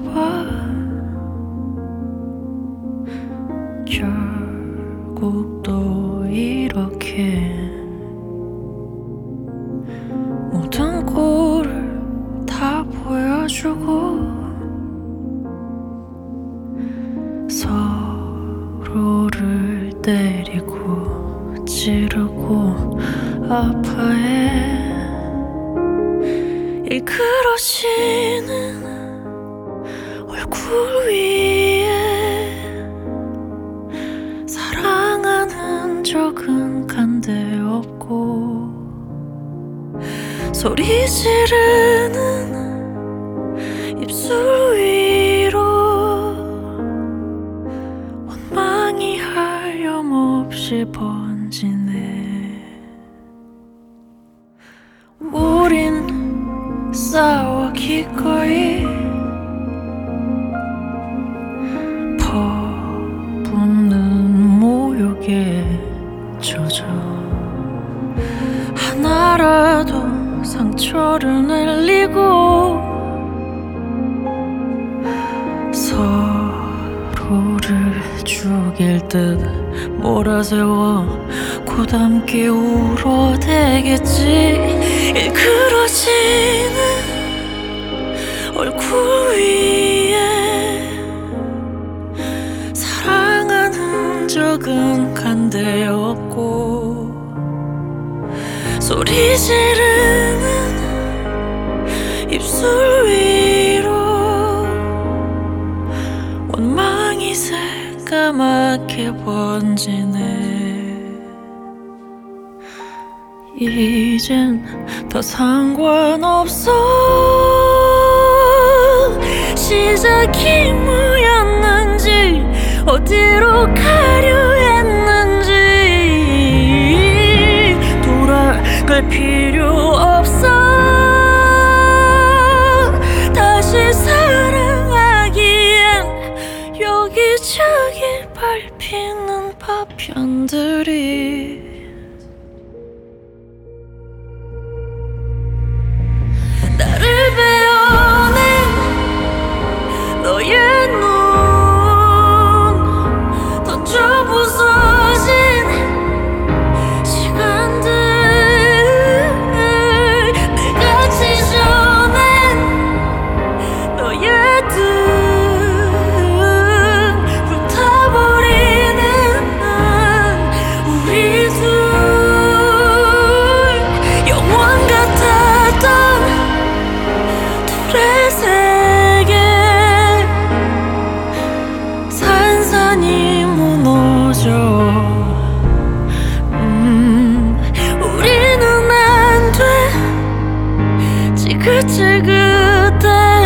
봐. 결국 또 이렇게 모든 꼴을 다 보여주고 서로를 때리고 찌르고 아파해. 일그러지는 얼굴 위에 사랑하는 적은 간데 없고 소리 지르는 입술 위로 원망이 하염없이 번지네. 우린 싸워 기꺼이 퍼붓는 모욕에 젖어 하나라도 상처를 날리고 서로를 죽일 듯 몰아세워 곧함께 울어대겠지. 일그러지는 얼굴 위에 사랑하는 적은 간데 없고 소리 지르는 입술 위로 원망이 새까맣게 번지네. 이젠 더 상관없어. 시작이 뭐였는지 어디로 가려 했는지 돌아갈 필요 없어. 다시 사랑하기엔 여기저기 밟히는 파편들이 나를 베어낸 너의 눈 던져 부서진 시간들 내가 찢어낸 너의 등 불타버리는 우리 둘 영원 같았던 둘의 세계 산산이 무너져. 우리는 안 돼. 지긋지긋해